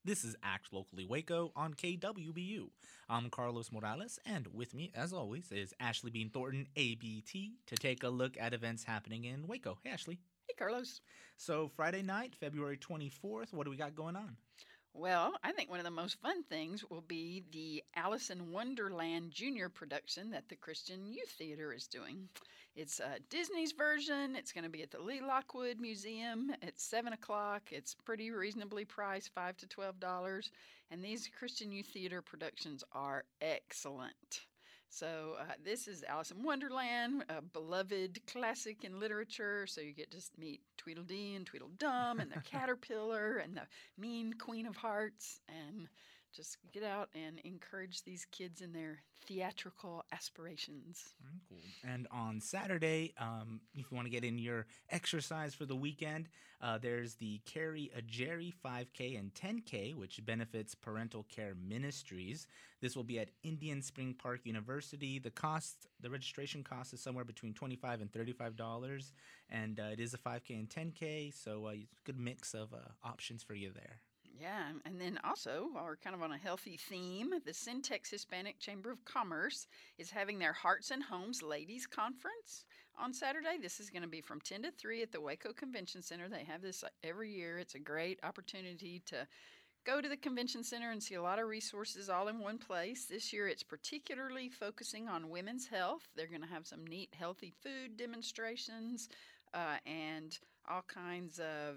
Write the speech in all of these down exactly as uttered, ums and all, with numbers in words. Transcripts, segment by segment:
This is Act Locally Waco on K W B U. I'm Carlos Morales, and with me, as always, is Ashley Bean Thornton, A B T, to take a look at events happening in Waco. Hey, Ashley. Hey, Carlos. So, Friday night, February twenty-fourth, what do we got going on? Well, I think one of the most fun things will be the Alice in Wonderland Junior production that the Christian Youth Theater is doing. It's uh, Disney's version. It's going to be at the Lee Lockwood Museum at seven o'clock. It's pretty reasonably priced, five to twelve dollars. And these Christian Youth Theater productions are excellent. So uh, this is Alice in Wonderland, a beloved classic in literature. So you get to meet Tweedledee and Tweedledum and the caterpillar and the mean Queen of Hearts, and just get out and encourage these kids in their theatrical aspirations. Mm, Cool. And on Saturday, um, if you want to get in your exercise for the weekend, uh, there's the Carry a Jerry five K and ten K, which benefits Parental Care Ministries. This will be at Indian Spring Park University. The cost, the registration cost is somewhere between twenty-five dollars and thirty-five dollars, and uh, it is a five K and ten K, so uh, it's a good mix of uh, options for you there. Yeah, and then also, while we're kind of on a healthy theme, the Syntex Hispanic Chamber of Commerce is having their Hearts and Homes Ladies Conference on Saturday. This is going to be from ten to three at the Waco Convention Center. They have this every year. It's a great opportunity to go to the convention center and see a lot of resources all in one place. This year it's particularly focusing on women's health. They're going to have some neat healthy food demonstrations uh, and all kinds of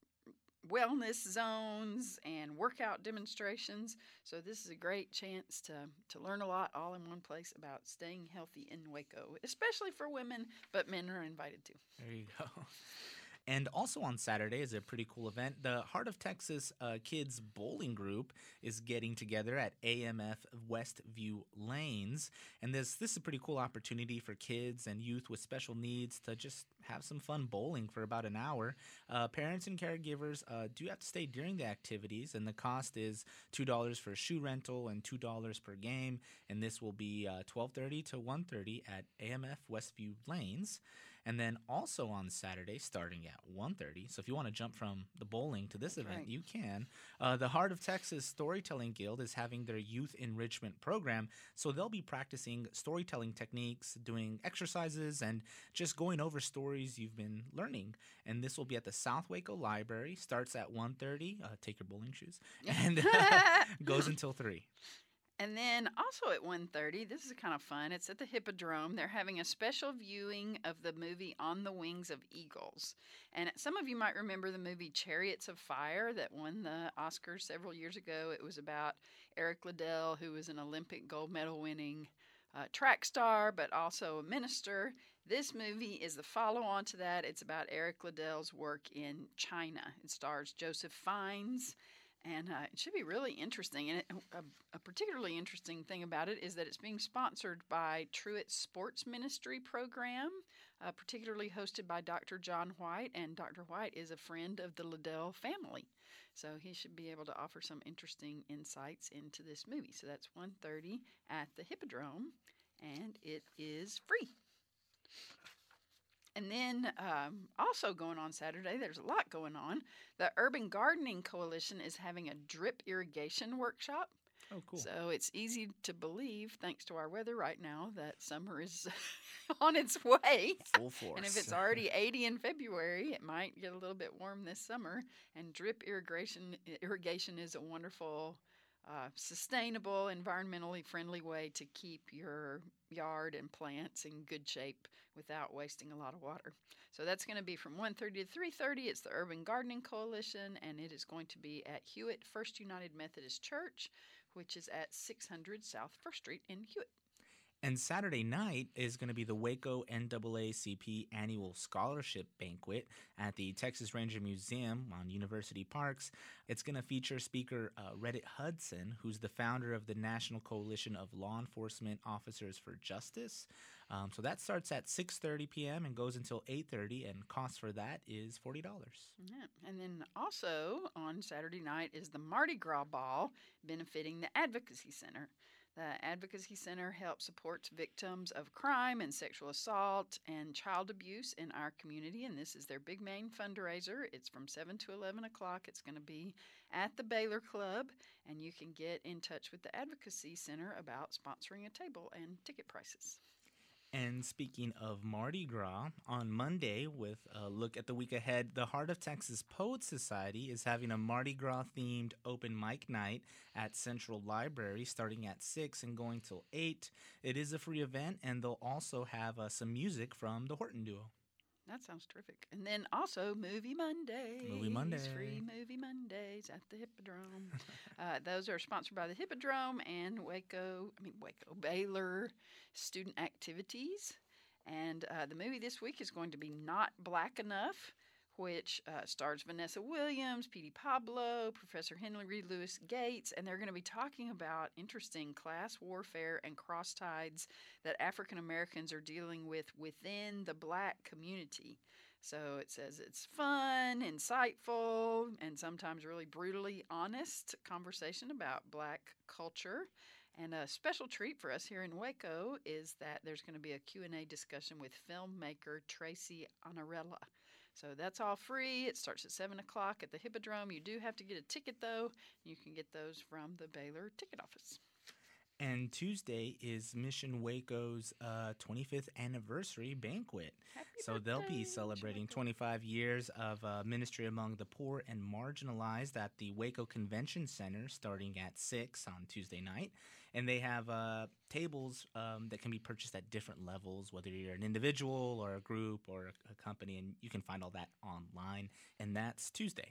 wellness zones and workout demonstrations. So this is a great chance to to learn a lot all in one place about staying healthy in Waco, especially for women, but men are invited too. There you go. And also on Saturday is a pretty cool event. The Heart of Texas uh, Kids Bowling Group is getting together at A M F Westview Lanes. And this, this is a pretty cool opportunity for kids and youth with special needs to just have some fun bowling for about an hour. Uh, parents and caregivers uh, do have to stay during the activities, and the cost is two dollars for shoe rental and two dollars per game. And this will be uh, twelve thirty to one thirty at A M F Westview Lanes. And then also on Saturday, starting at one thirty, so if you want to jump from the bowling to this event, Right. you can. Uh, the Heart of Texas Storytelling Guild is having their youth enrichment program, so they'll be practicing storytelling techniques, doing exercises, and just going over stories you've been learning. And this will be at the South Waco Library, starts at one thirty, uh, take your bowling shoes, and uh, goes until three. And then also at one thirty, this is kind of fun. It's at the Hippodrome. They're having a special viewing of the movie On the Wings of Eagles. And some of you might remember the movie Chariots of Fire that won the Oscars several years ago. It was about Eric Liddell, who was an Olympic gold medal winning uh, track star, but also a minister. This movie is the follow on to that. It's about Eric Liddell's work in China. It stars Joseph Fiennes. And uh, it should be really interesting. And it, a, a particularly interesting thing about it is that it's being sponsored by Truett Sports Ministry Program, uh, particularly hosted by Doctor John White. And Doctor White is a friend of the Liddell family. So he should be able to offer some interesting insights into this movie. So that's one thirty at the Hippodrome, and it is free. And then um, also going on Saturday, there's a lot going on. The Urban Gardening Coalition is having a drip irrigation workshop. Oh, cool. So it's easy to believe, thanks to our weather right now, that summer is on its way. Full force. And if it's already eighty in February, it might get a little bit warm this summer. And drip irrigation irrigation is a wonderful, uh, sustainable, environmentally friendly way to keep your yard and plants in good shape without wasting a lot of water. So that's going to be from one thirty to three thirty. It's the Urban Gardening Coalition, and it is going to be at Hewitt First United Methodist Church, which is at six hundred South First Street in Hewitt. And Saturday night is going to be the Waco N double A C P Annual Scholarship Banquet at the Texas Ranger Museum on University Parks. It's going to feature speaker uh, Reddit Hudson, who's the founder of the National Coalition of Law Enforcement Officers for Justice. Um, so that starts at six thirty p.m. and goes until eight thirty, and cost for that is forty dollars. Yeah. And then also on Saturday night is the Mardi Gras Ball benefiting the Advocacy Center. The Advocacy Center helps support victims of crime and sexual assault and child abuse in our community, and this is their big main fundraiser. It's from seven to eleven o'clock. It's going to be at the Baylor Club, and you can get in touch with the Advocacy Center about sponsoring a table and ticket prices. And speaking of Mardi Gras, on Monday, with a look at the week ahead, the Heart of Texas Poets Society is having a Mardi Gras-themed open mic night at Central Library starting at six and going till eight. It is a free event, and they'll also have uh, some music from the Horton Duo. That sounds terrific. And then also Movie Mondays. Movie Monday. Free Movie Mondays at the Hippodrome. uh, those are sponsored by the Hippodrome and Waco, I mean Waco, Baylor Student Activities. And uh, the movie this week is going to be Not Black Enough, which uh, stars Vanessa Williams, Petey Pablo, Professor Henry Louis Gates, and they're going to be talking about interesting class warfare and crossties that African Americans are dealing with within the black community. So it says it's fun, insightful, and sometimes really brutally honest conversation about black culture. And a special treat for us here in Waco is that there's going to be a Q and A discussion with filmmaker Tracy Anarella. So that's all free. It starts at seven o'clock at the Hippodrome. You do have to get a ticket, though. You can get those from the Baylor ticket office. And Tuesday is Mission Waco's uh, twenty-fifth anniversary banquet. Happy so birthday, they'll be Mission celebrating Waco. twenty-five years of uh, ministry among the poor and marginalized at the Waco Convention Center starting at six on Tuesday night. And they have uh, tables um, that can be purchased at different levels, whether you're an individual or a group or a, a company, and you can find all that online. And that's Tuesday.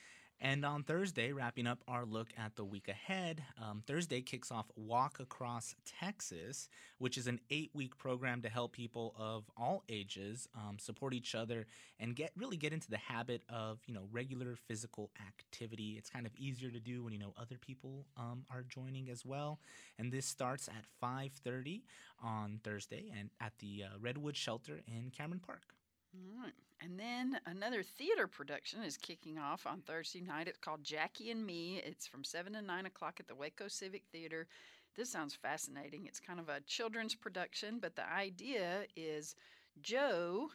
And on Thursday, wrapping up our look at the week ahead, um, Thursday kicks off Walk Across Texas, which is an eight-week program to help people of all ages um, support each other and get really get into the habit of, you know, regular physical activity. It's kind of easier to do when you know other people um, are joining as well. And this starts at five thirty on Thursday and at the uh, Redwood Shelter in Cameron Park. All right. And then another theater production is kicking off on Thursday night. It's called Jackie and Me. It's from seven to nine o'clock at the Waco Civic Theater. This sounds fascinating. It's kind of a children's production, but the idea is Joe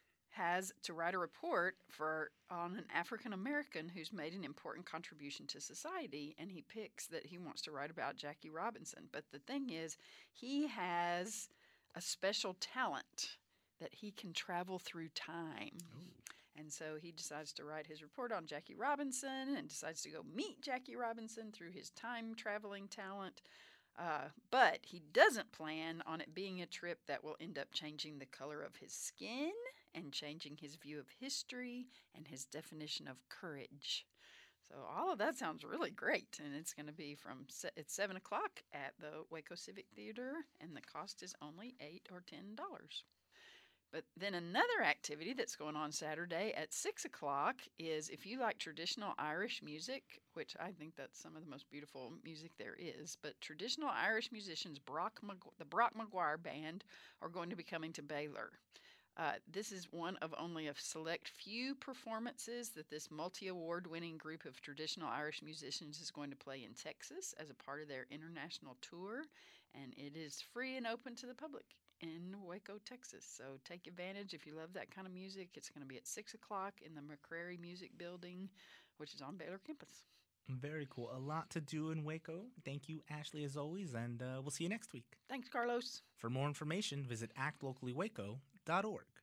has to write a report for on an African American who's made an important contribution to society, and he picks that he wants to write about Jackie Robinson. But the thing is, he has a special talent that he can travel through time. Ooh. And so he decides to write his report on Jackie Robinson and decides to go meet Jackie Robinson through his time-traveling talent. Uh, but he doesn't plan on it being a trip that will end up changing the color of his skin and changing his view of history and his definition of courage. So all of that sounds really great, and it's going to be from se- it's seven o'clock at the Waco Civic Theater, and the cost is only eight or ten dollars. But then another activity that's going on Saturday at six o'clock is if you like traditional Irish music, which I think that's some of the most beautiful music there is, but traditional Irish musicians, Brock Magu- the Brock McGuire Band, are going to be coming to Baylor. Uh, this is one of only a select few performances that this multi-award winning group of traditional Irish musicians is going to play in Texas as a part of their international tour, and it is free and open to the public in Waco, Texas. So take advantage if you love that kind of music. It's going to be at six o'clock in the McCrary Music Building, which is on Baylor campus. Very cool. A lot to do in Waco. Thank you, Ashley, as always, and uh, we'll see you next week. Thanks, Carlos. For more information, visit act locally waco dot org.